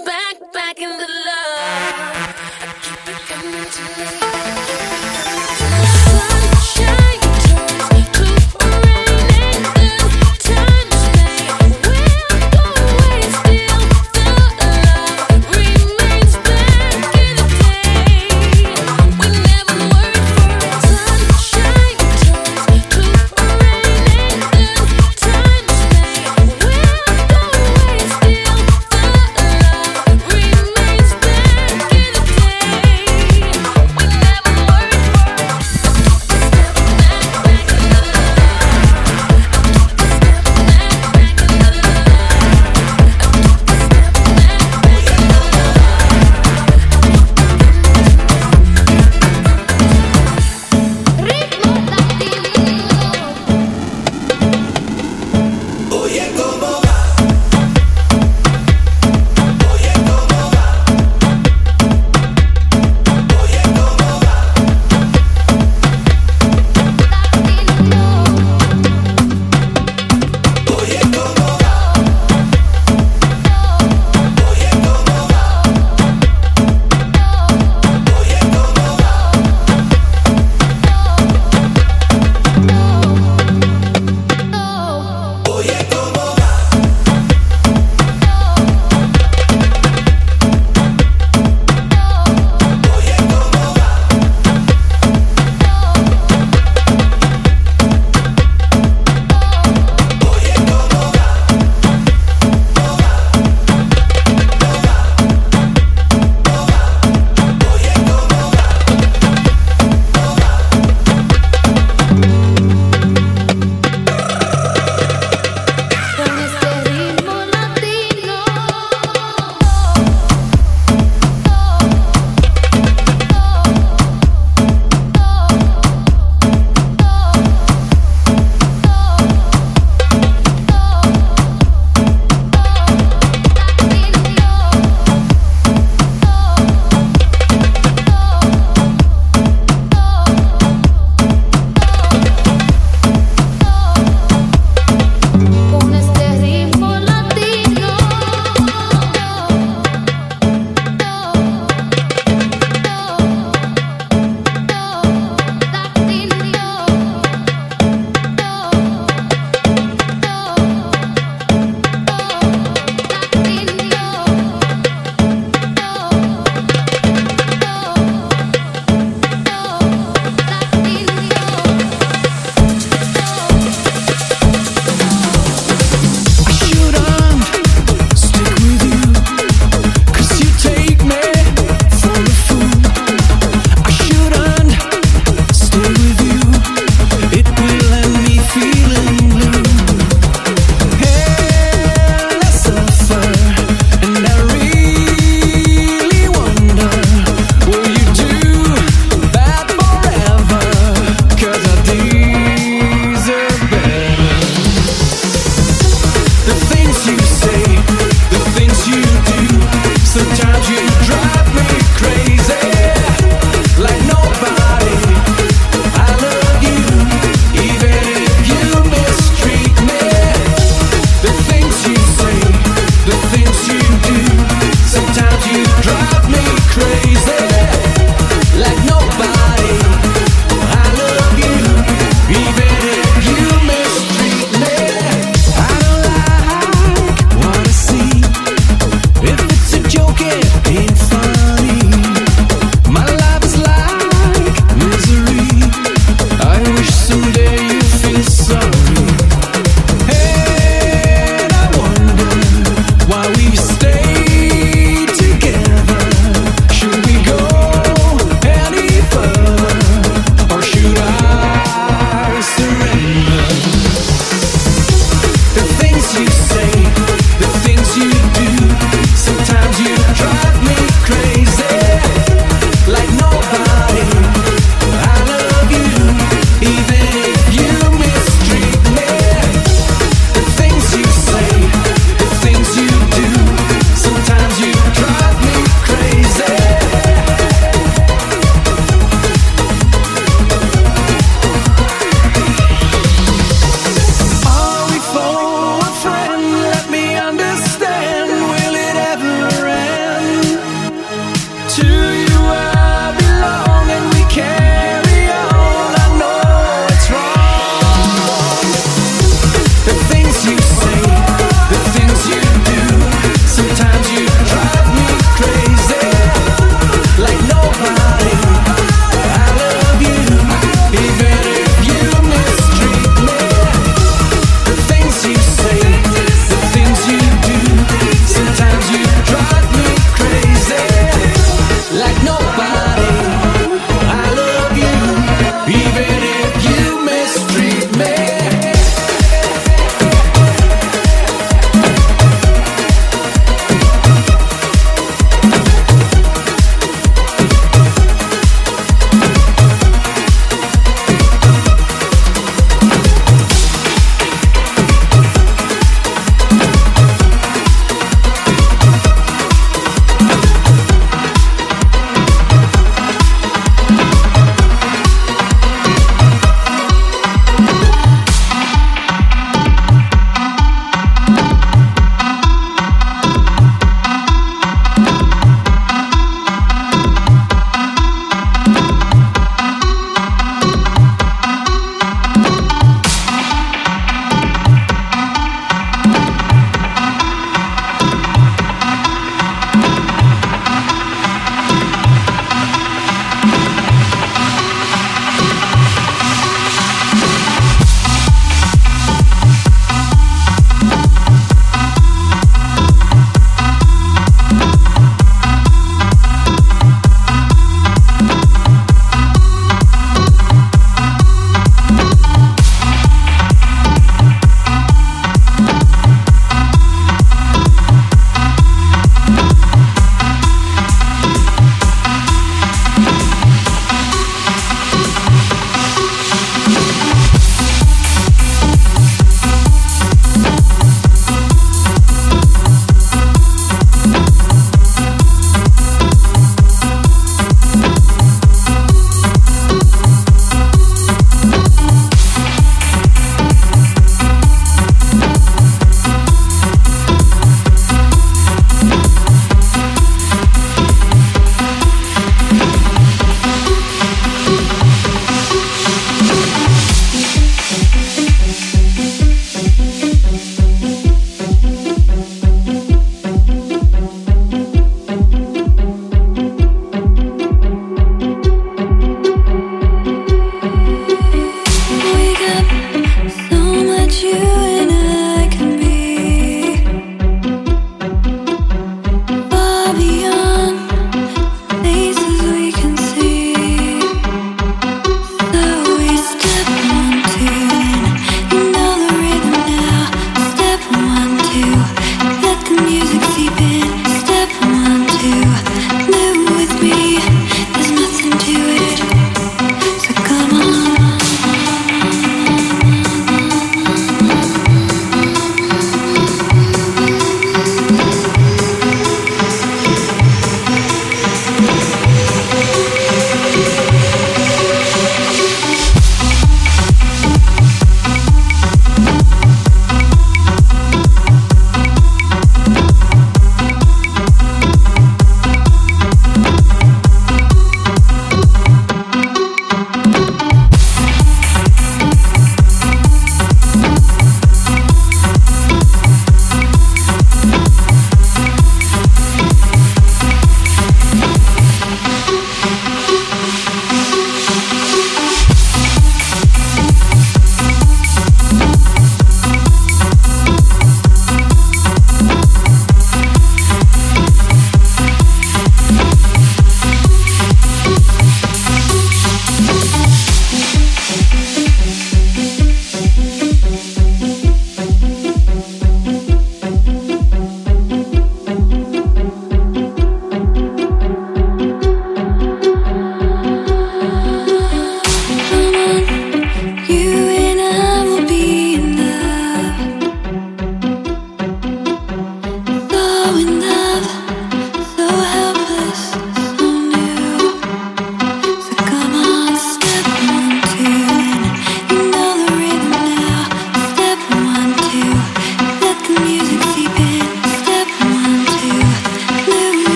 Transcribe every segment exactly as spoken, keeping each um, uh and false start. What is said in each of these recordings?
back, back in the love. I keep it coming to me. Sunshine turns to raining and times may will go away. Still the love remains back in the day. We never worked for it. Sunshine turns to raining and times may will go away. Still the love remains back in the day. We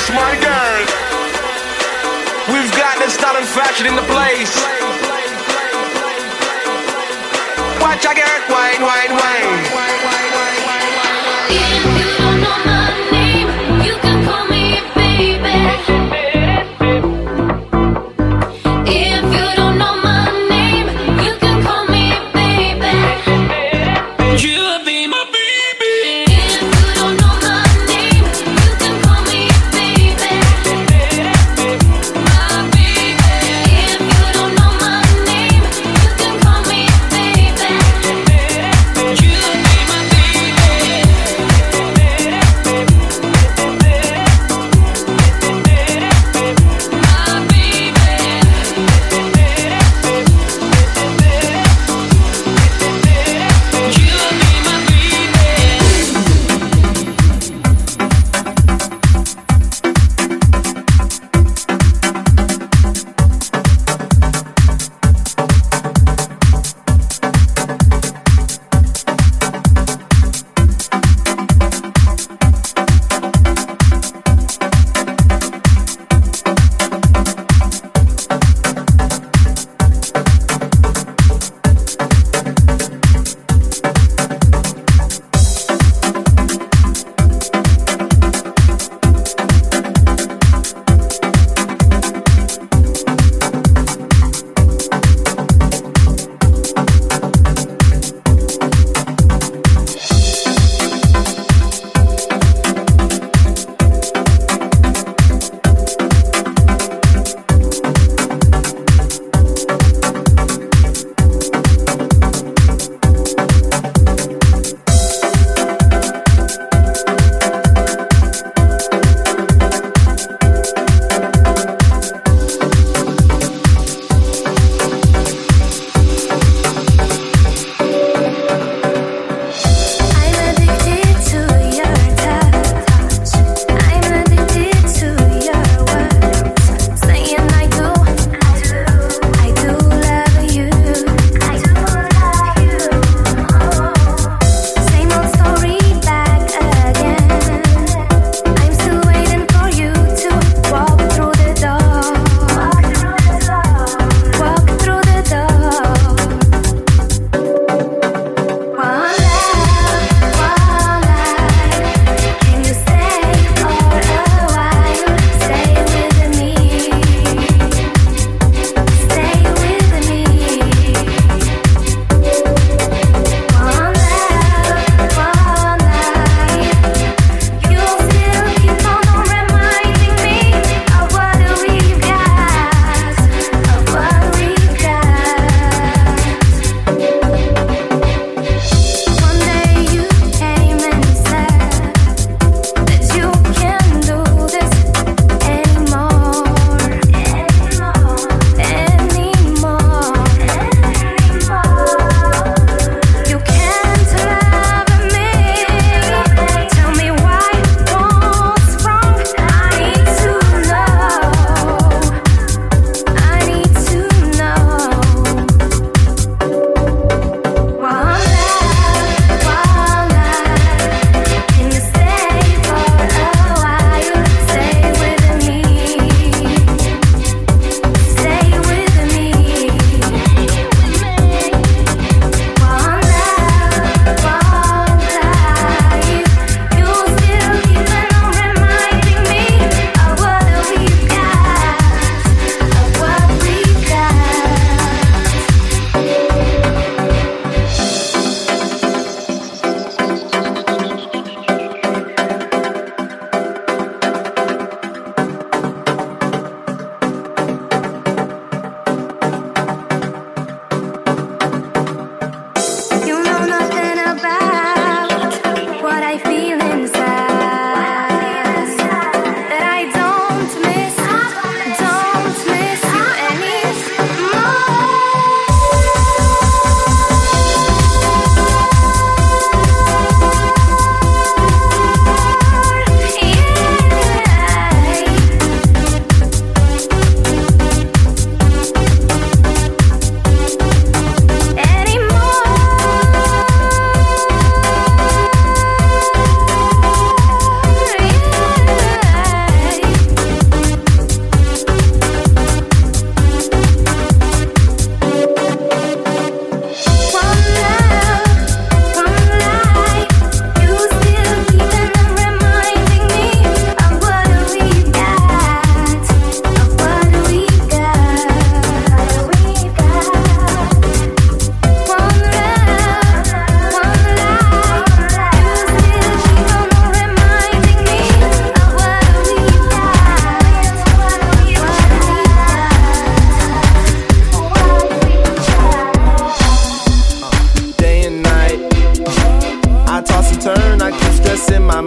yes, my girl. We've got the style and fashion in the place. Watch I get wine, wine, wine. If you don't know my name, you can call me baby. If you don't know my name, you can call me baby. You'll be my baby. If you don't know my name, you can call me baby. My baby. If you don't know my name, you can call me baby. You'll be my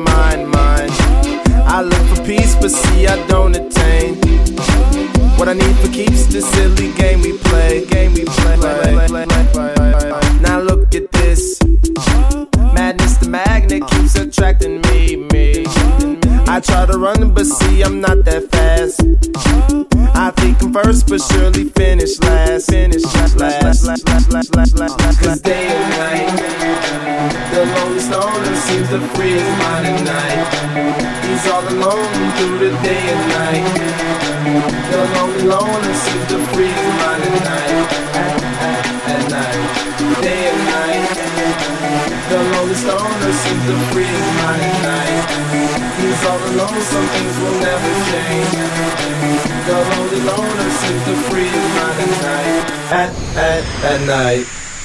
mine, mine. I look for peace, but see I don't attain. What I need for keeps the silly game we play. Game we play. Now look at this. Madness, the magnet keeps attracting me, me. I try to run, but see I'm not that fast. I think I'm first, but surely finish last. Finish last, last, last, last, last, last, last. Cause day and night, the lonely stoner seems to free his mind at night. He's all alone through the day and night. The lonely loner seems to free his mind at night. At, at, at night, day and night. The lonely stoner seems to free his mind at night. He's all alone, some things will never change. The lonely loner seems to free his mind at night. At, at, at night.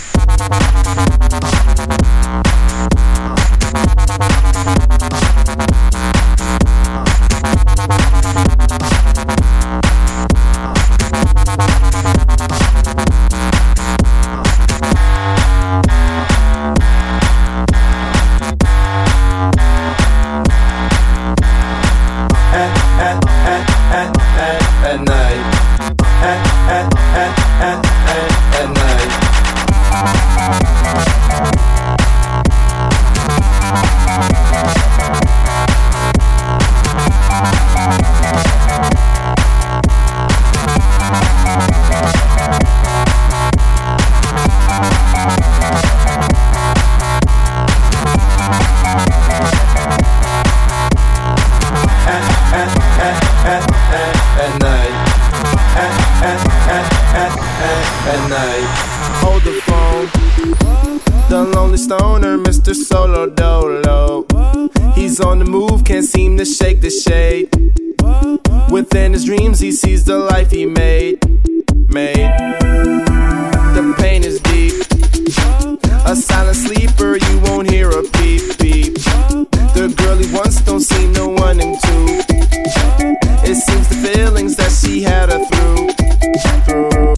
Hold the phone. The lonely stoner, Mister Solo Dolo. He's on the move, can't seem to shake the shade. Within his dreams, he sees the life he made. Made. The pain is deep. A silent sleeper, you won't hear a peep peep. The girl he wants don't seem to want him to. It seems the feelings that she had her through. Through.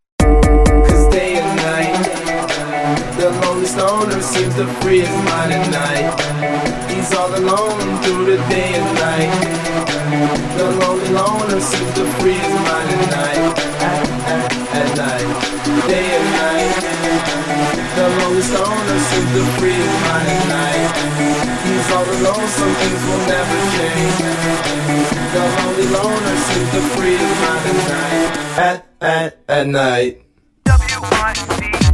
Stoner seems to free his mind at night. He's all alone through the day and night. The lonely loner seems to free his mind at night. At, at, at night, day and night. The lonely stoner seems to free his mind at night. He's all alone, some things will never change. The lonely loner seems to free his mind at night. At, at, at night. W I C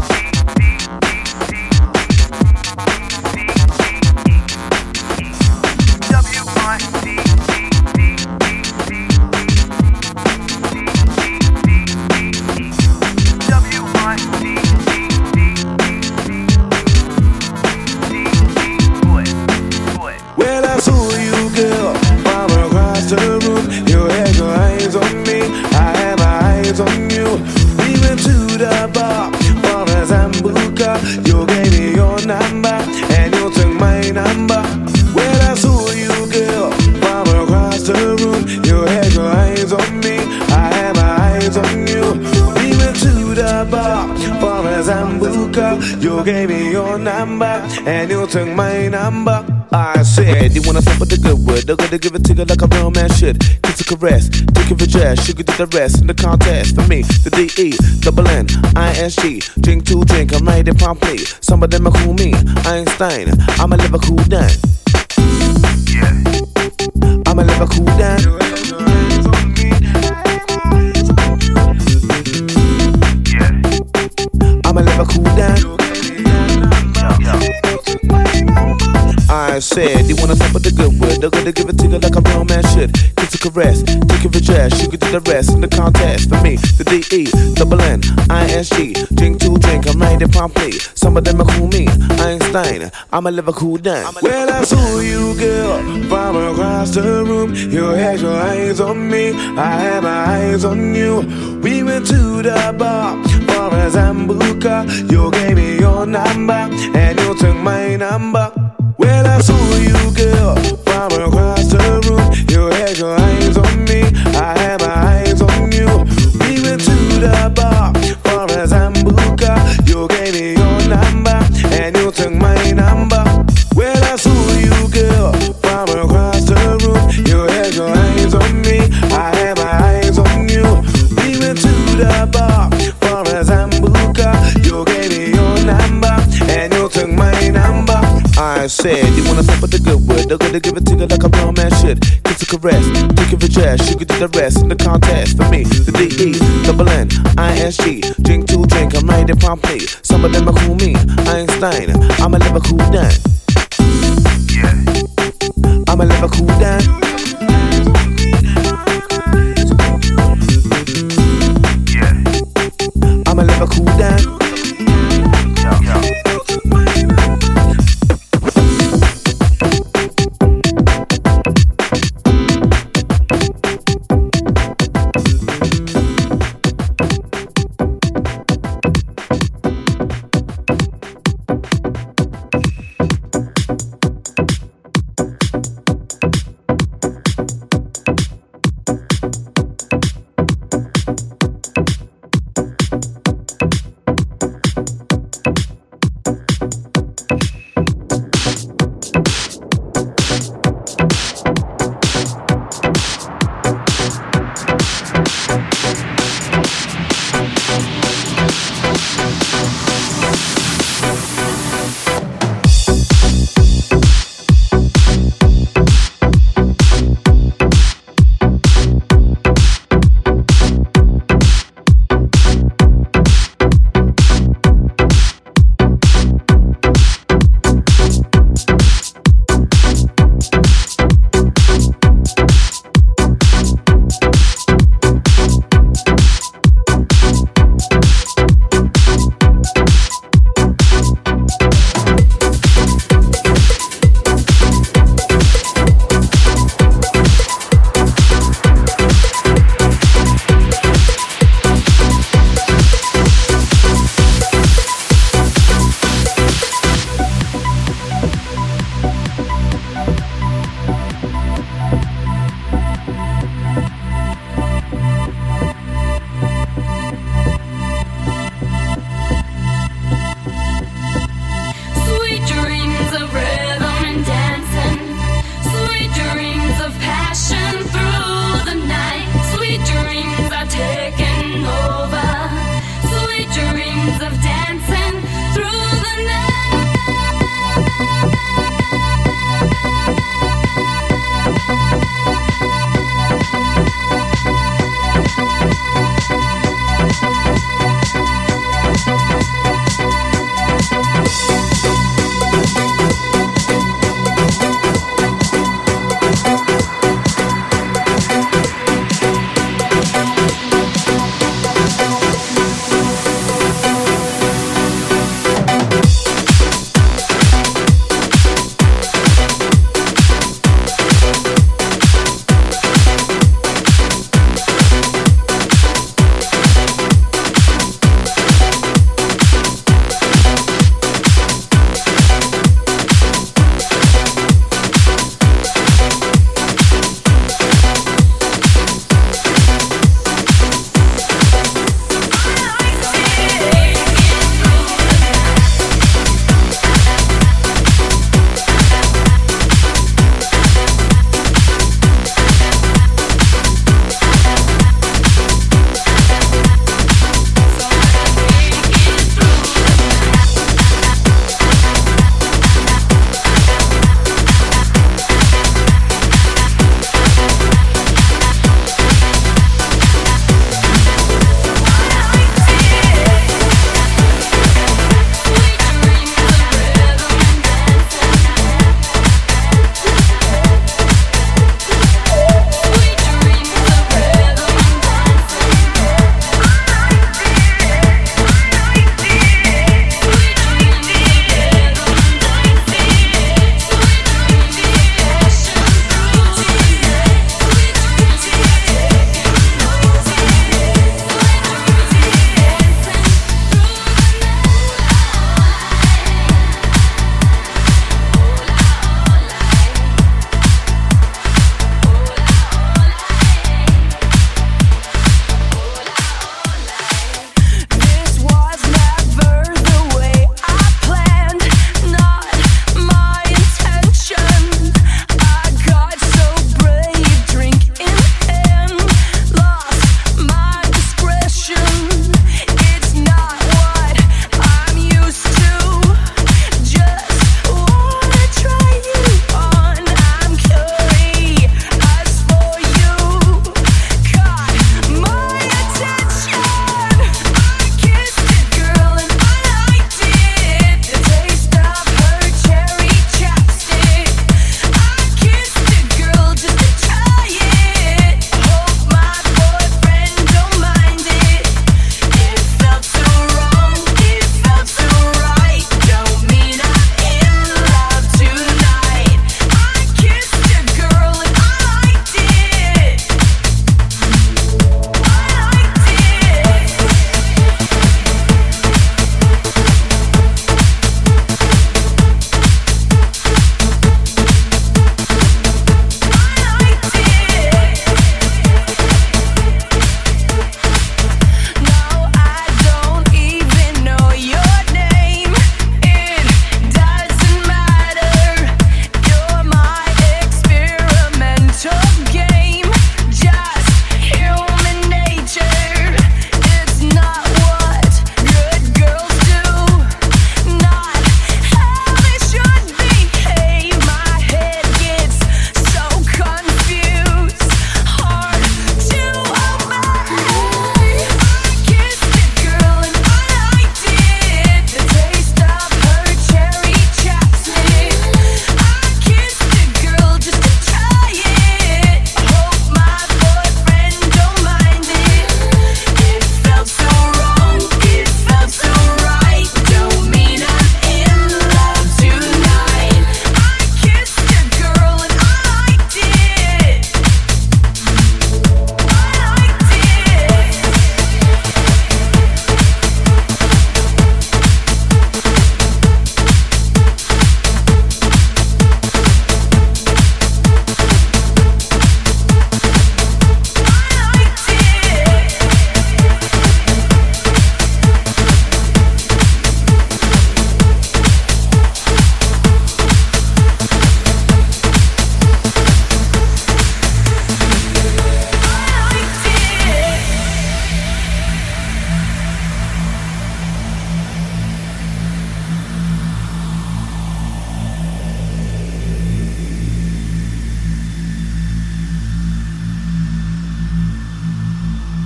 on you. We went to the bar for a Zambuca. You gave me your number and you took my number. When I saw you, girl, from across the room, you had your eyes on me, I had my eyes on you. We went to the bar for a Zambuca. You gave me your number and you took my number. I said, you wanna stop with the good word? They're gonna give it to you like a real man should. Kiss a caress, take your dress, sugar did the rest in the contest. For me, the D E, double N, I S G. Drink to drink, I'm ready promptly. Some of them are cool me, Einstein. I'ma live a cool down. Yeah. I'ma live a cool down. Yeah. I'ma live a cool down. I said, you wanna stop with the good word? They're gonna give it to you like a real man should. Kiss a caress, take your dress, you can do the rest in the contest. For me, the D E, double N, I S G. Drink to drink, I'm ready promptly. Some of them are cool me, Einstein. I'ma live a cool down. Well, I saw you, girl, from across the room. You had your eyes on me, I had my eyes on you. We went to the bar for a Zambuca. You gave me your number and you took my number. Well, I saw you, girl, from across the room. You had your eyes on me, I had my eyes on you. We went to the bar for a Zambuca. You gave me your number and you took my number. Well, I saw you, girl, wanna stop with the good word. They're gonna give it to you like a real man should. Kiss a caress, take it for jazz. You can do the rest in the contest. For me, the D E, double N, I S G. Drink to drink, I'm right there promptly. Some of them are cool me, Einstein. I'ma live a cool down. Yeah. I'ma live a cool down. Yeah. I'ma live a cool down. Yo, yo.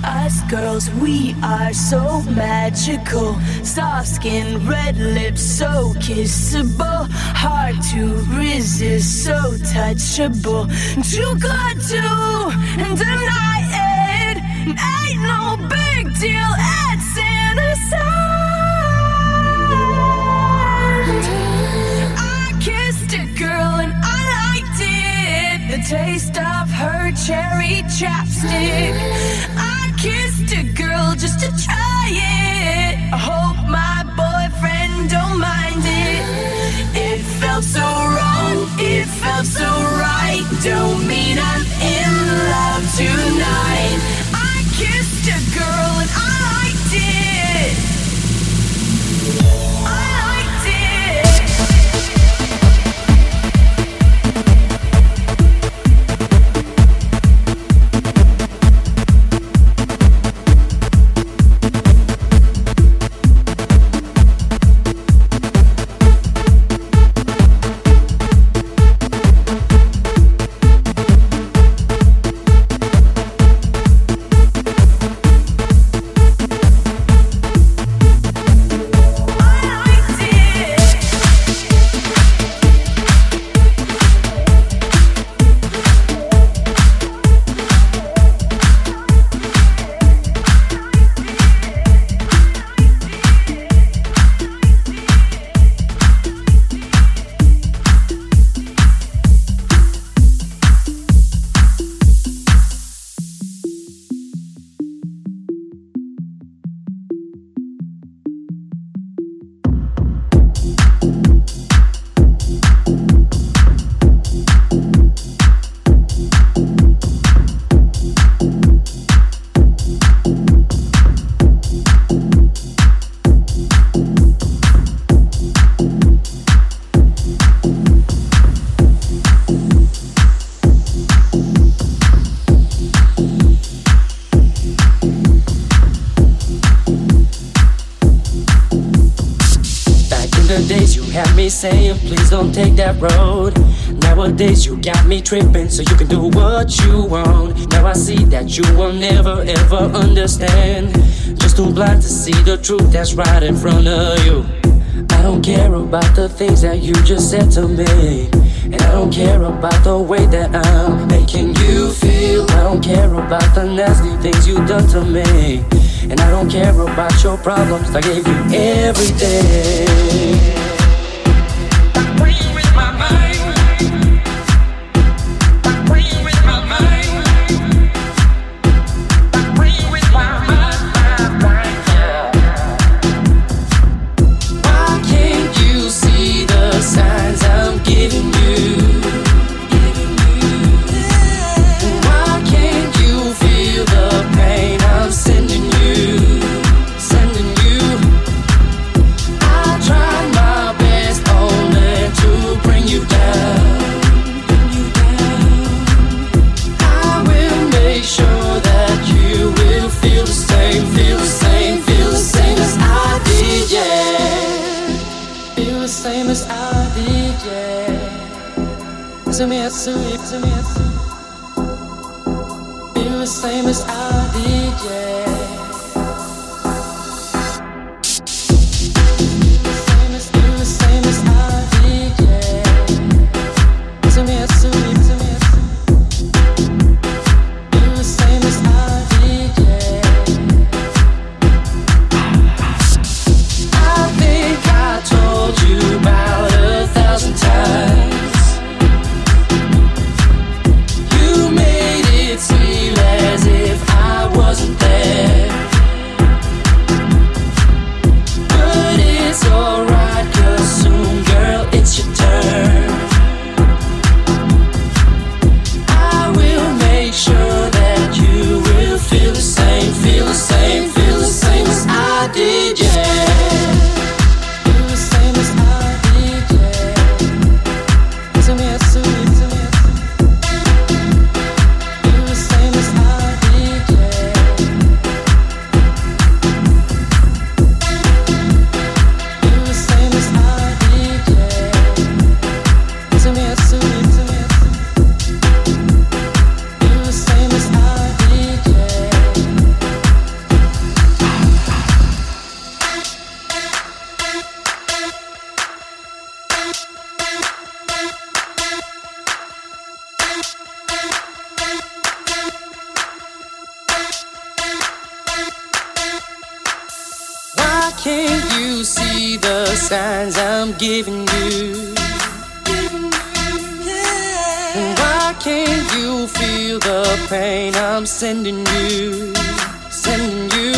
Us girls, we are so magical. Soft skin, red lips, so kissable. Hard to resist, so touchable. Too good to deny it. Ain't no big deal, it's innocent. I kissed a girl and I liked it. The taste of her cherry chapstick. I kissed a girl just to try it. I hope my boyfriend don't mind it. It felt so wrong, it felt so right. Don't mean I'm in love tonight. I kissed a girl and I liked it. I liked it. Saying please don't take that road. Nowadays you got me tripping so you can do what you want. Now I see that you will never ever understand. Just too blind to see the truth that's right in front of you. I don't care about the things that you just said to me, and I don't care about the way that I'm making you feel. I don't care about the nasty things you done to me, and I don't care about your problems. I gave you everything. Feel the same as I did, yeah. Same as, feel the same as I did, yeah. To me, to me, to me. Feel the same as I did, yeah. I think I told you about a thousand times. Seem as if I wasn't there. can't you see the signs I'm giving you? Why can't you feel the pain I'm sending you? Sending you.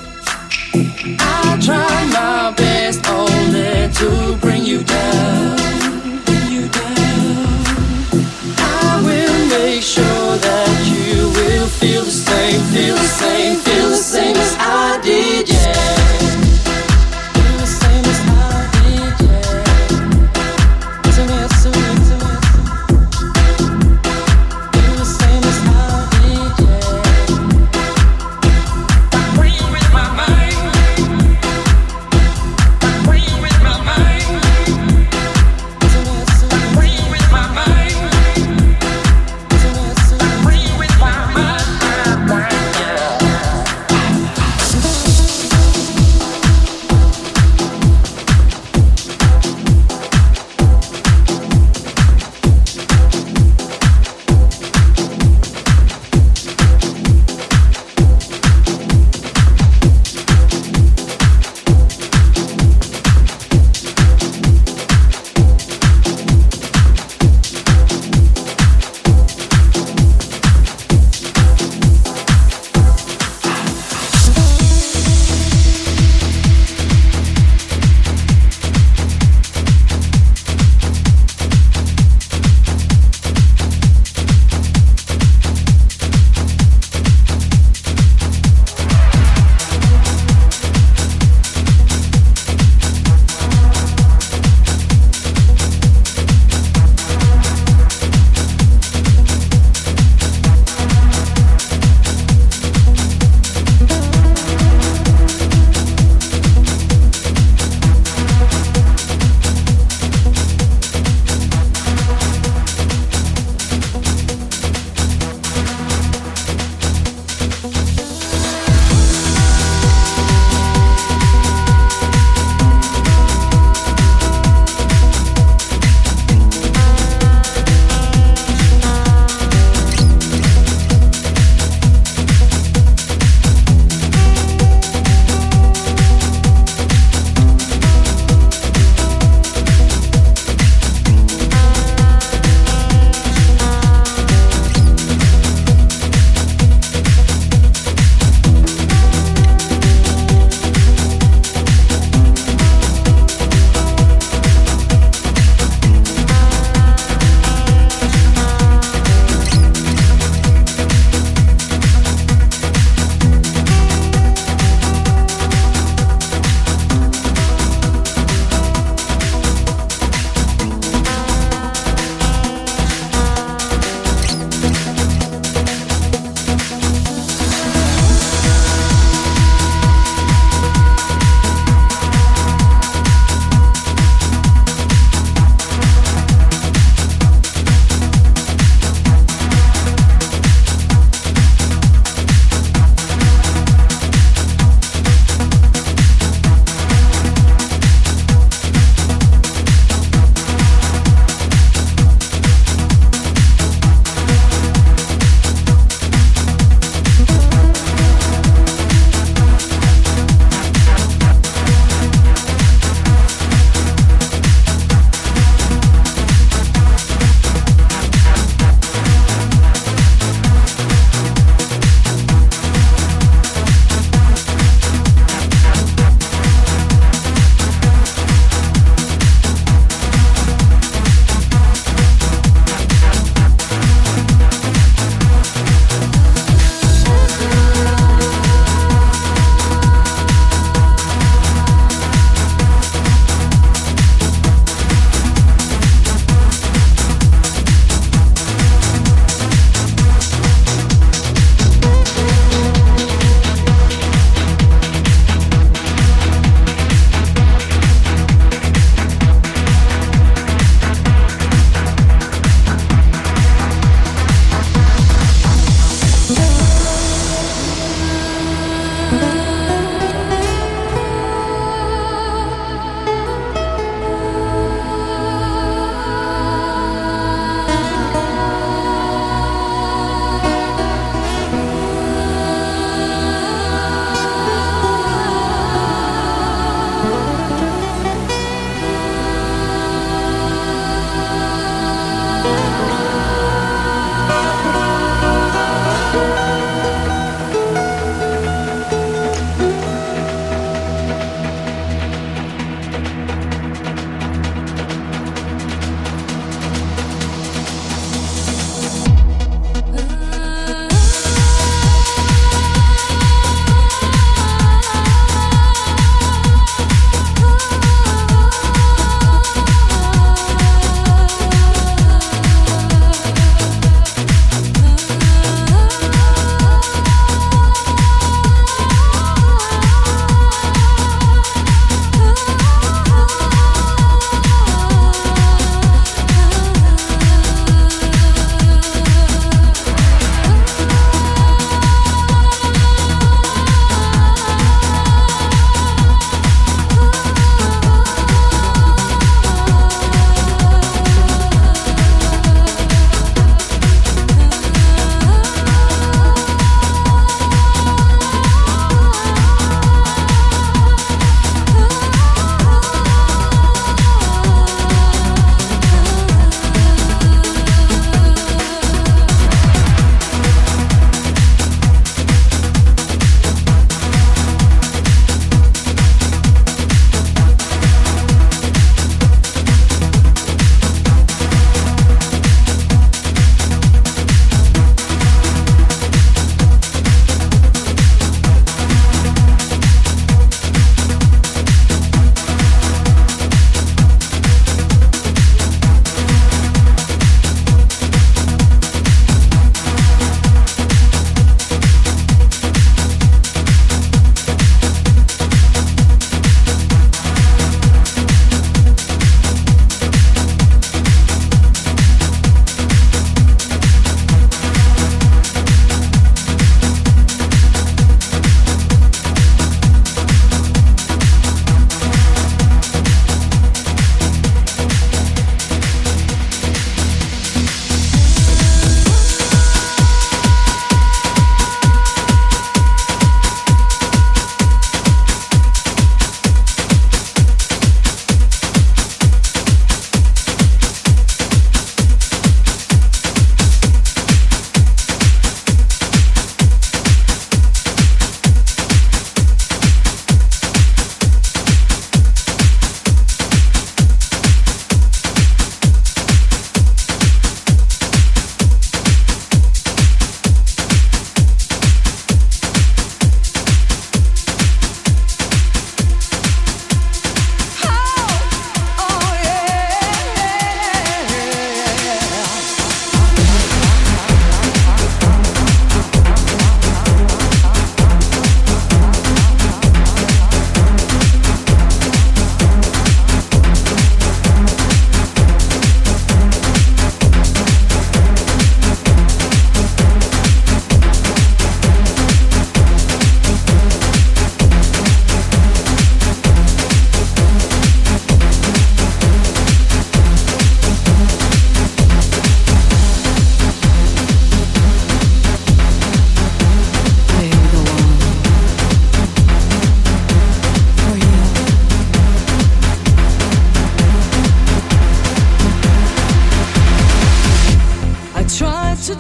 I try my best only to bring you down. Bring you down. I will make sure that you will feel the same, feel the same, feel the same as I did, yeah. Feel the same as I did, yeah. To me, to me, to me. Feel the same as I did, yeah. Free with my mind. Free with my mind. To me, to me. Free with my mind. To me, to me. Free with my mind. Yeah.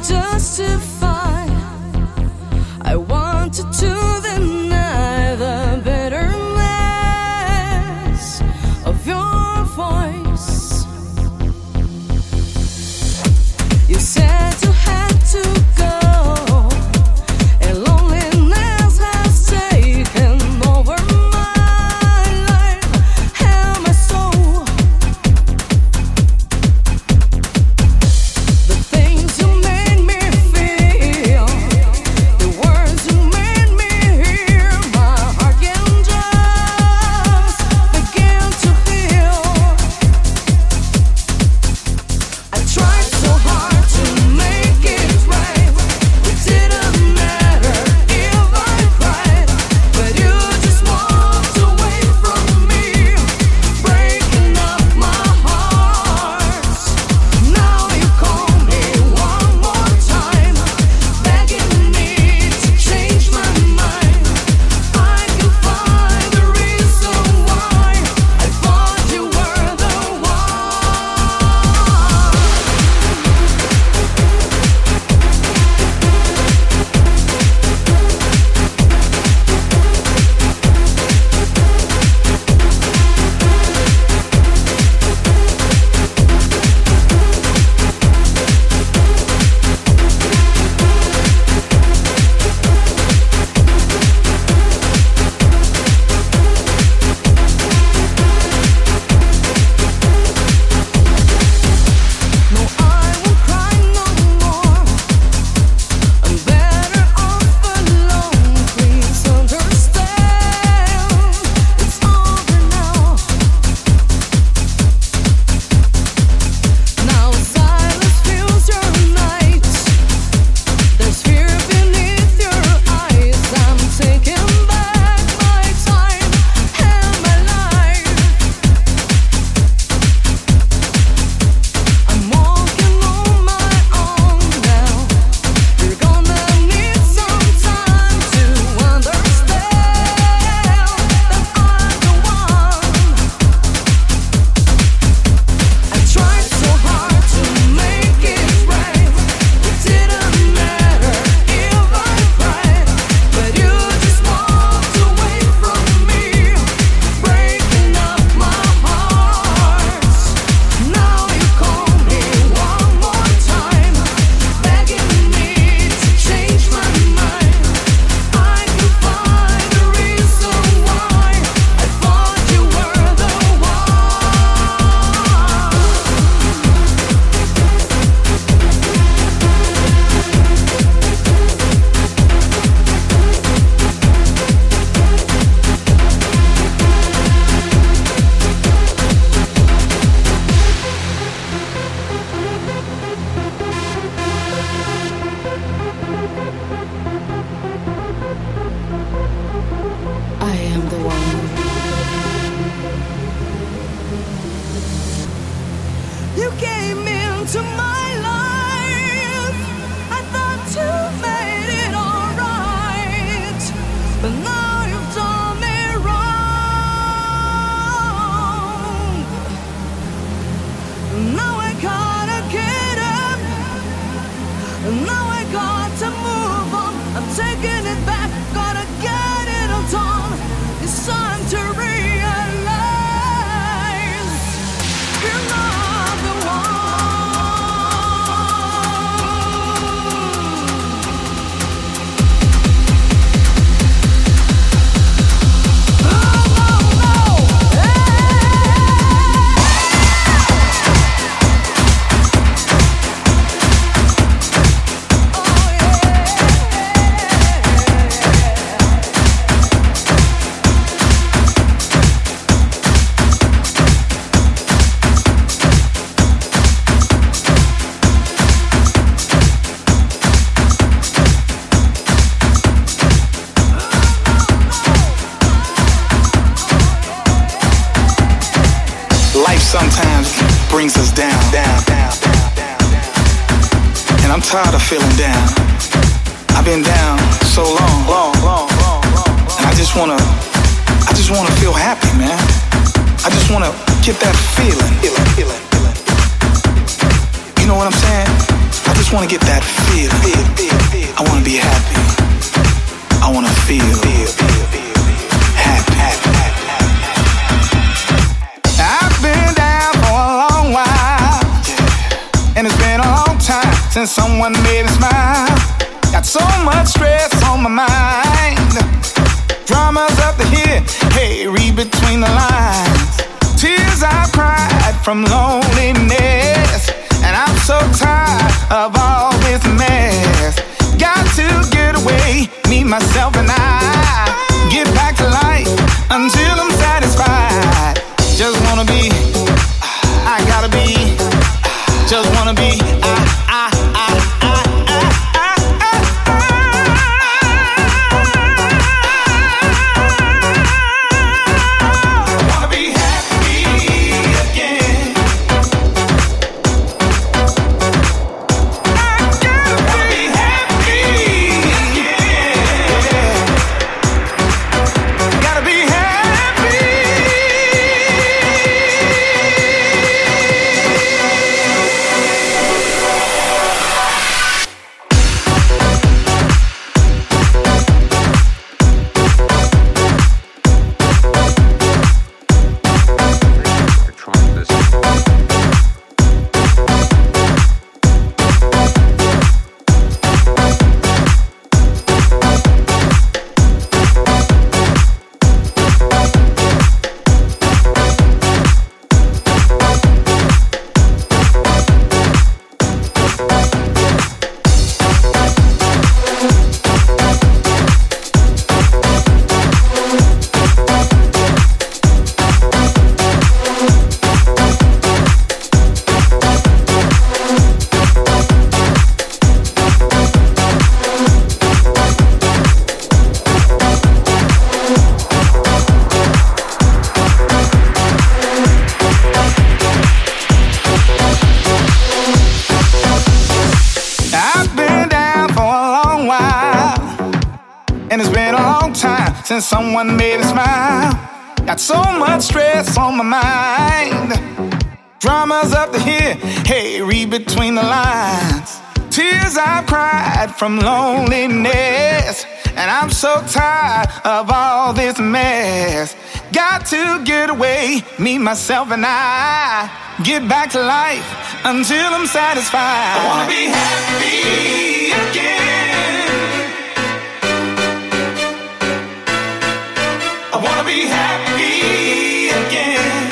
justify. I wanted to deny the bitterness of your voice. You said you had to go, and loneliness has taken over my life and my soul. The things you made me feel, the words you made me hear, my heart can just begin to heal. I tried so hard to make it right. It didn't matter if I cried, but you just walked away from me, breaking up my heart. Now you call me one more time, begging me to change my mind. I can find the reason why I thought you were the one. No, I won't cry no more. I'm better off alone. Please understand, it's over now. Now silence fills your night. There's fear beneath your eyes. I'm taking back my time and my life. I'm walking on my own now. You're gonna need some time to understand that I'm the one. I tried so hard to make it right. It didn't matter if I cried, but you just walked away from me, breaking up my heart. Now you call me one more time, begging me to change my mind. I can find the reason why I thought you were the one. I am the one. You came into my life. I thought you made it alright, but now you've done me wrong. Now I gotta get up. Now I got to move on. I'm taking it back. Gotta get it all done. It's time to realize you're not the one. Oh no, no, oh Life sometimes brings us down, down, down, down, down, down. And I'm tired of feeling down. I've been down so long, long, long, long, long. And I just wanna, I just wanna feel happy, man. I just wanna get that feeling, feeling, feeling, feeling. You know what I'm saying? I just wanna get that feel. I wanna be happy. I wanna feel happy. I've been down for a long while, and it's been a long time since someone made me smile. Got so much stress on my mind. Drama's up to here, hey, read between the lines. Tears I've cried from loneliness, and I'm so tired of all this mess. Got to get away, me, myself, and I. Get back to life until I'm satisfied. Just wanna be, I gotta be. Just wanna be, I, I, I, I, I, I, I, I wanna be happy again. I gotta be happy again. Gotta be happy. And it's been a long time since someone made me smile. Got so much stress on my mind. Drama's up to here, hey, read between the lines. Tears I've cried from loneliness, and I'm so tired of all this mess. Got to get away, me, myself, and I. Get back to life until I'm satisfied. I wanna be happy again. I wanna be happy again.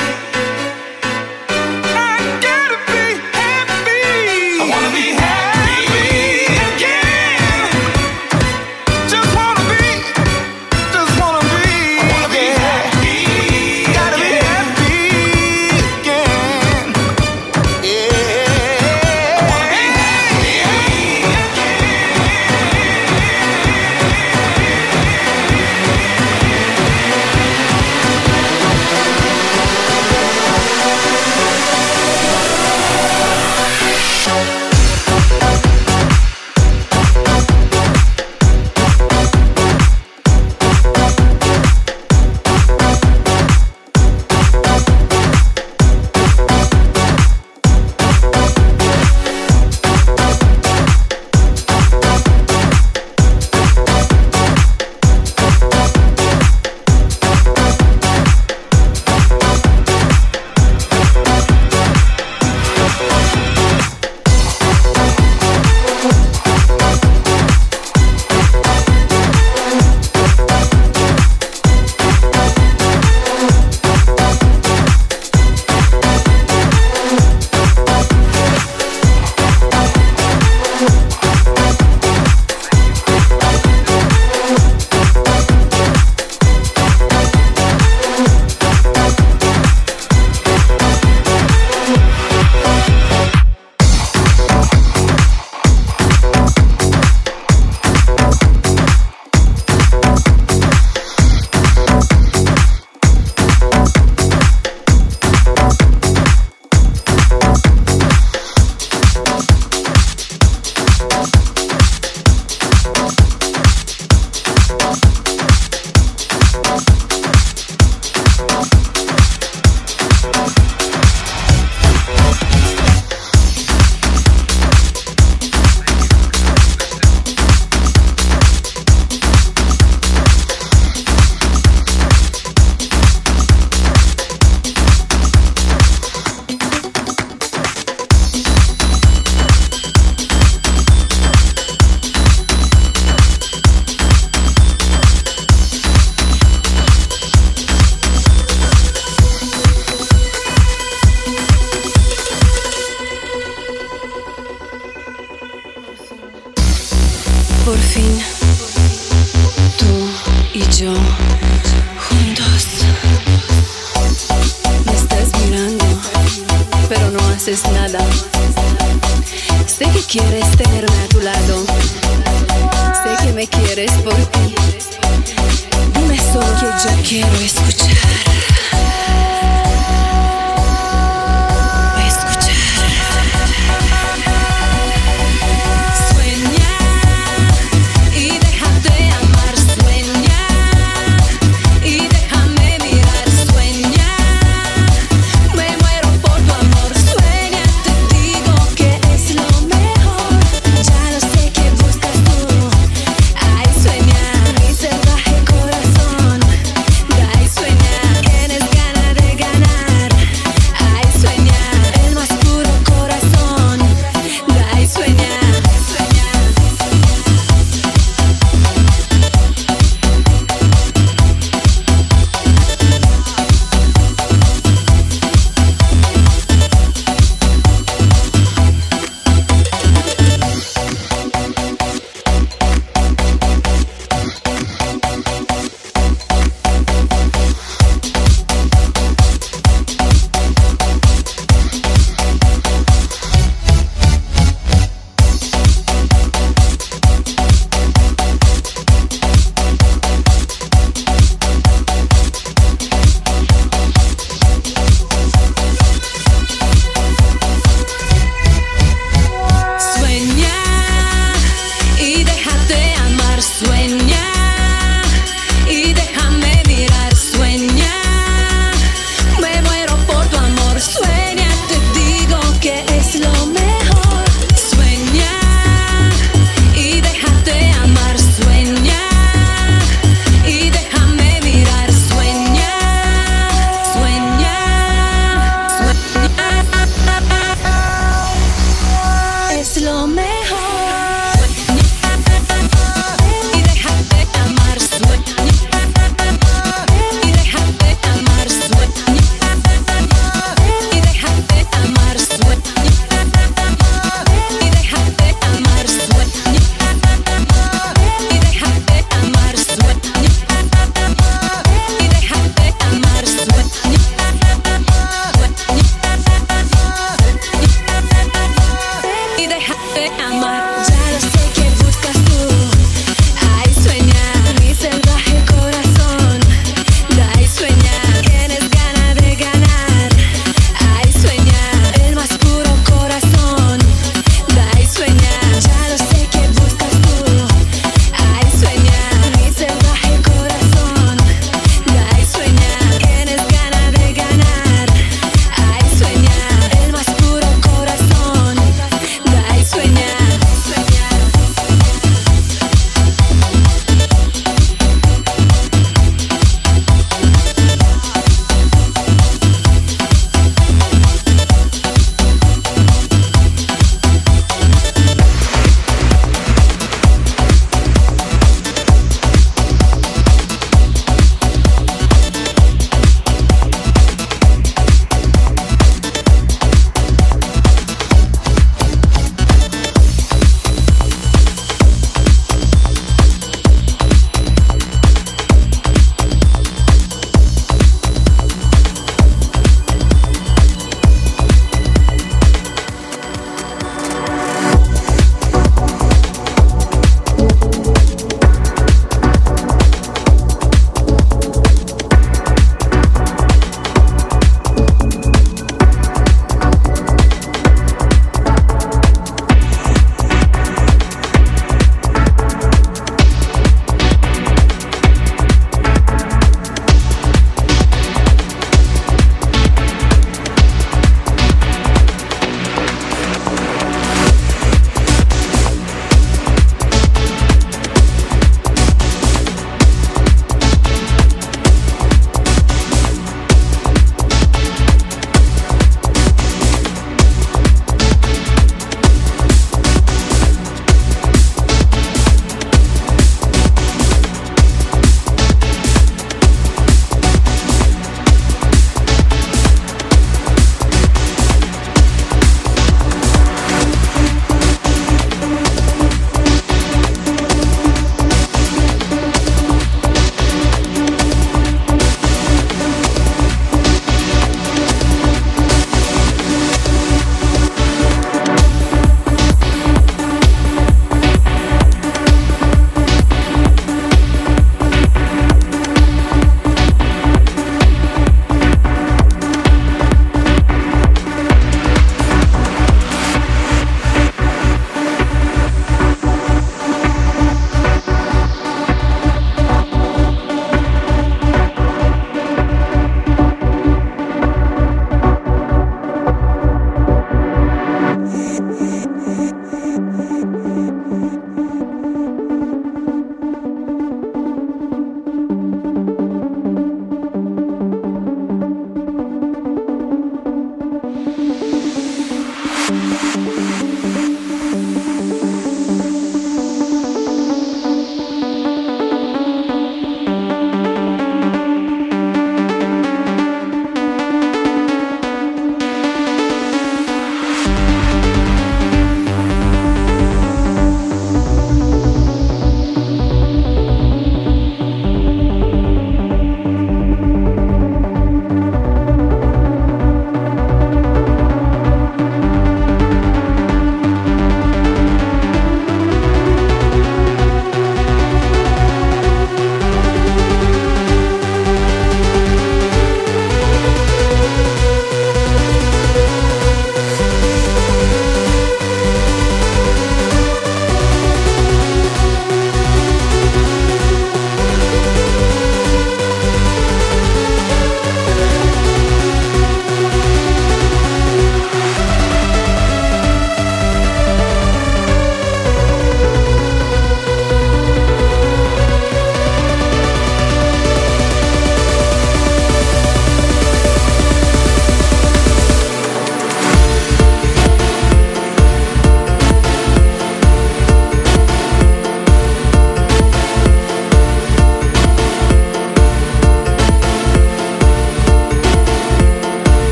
I gotta be happy. I wanna be happy again. Just wanna be, just wanna be. I wanna be happy. Gotta be happy again. Yeah. I wanna be happy again. Por fin, tú y yo juntos. Me estás mirando, pero no haces nada. Sé que quieres tenerme a tu lado. Sé que me quieres por ti. Dime solo que yo quiero escuchar.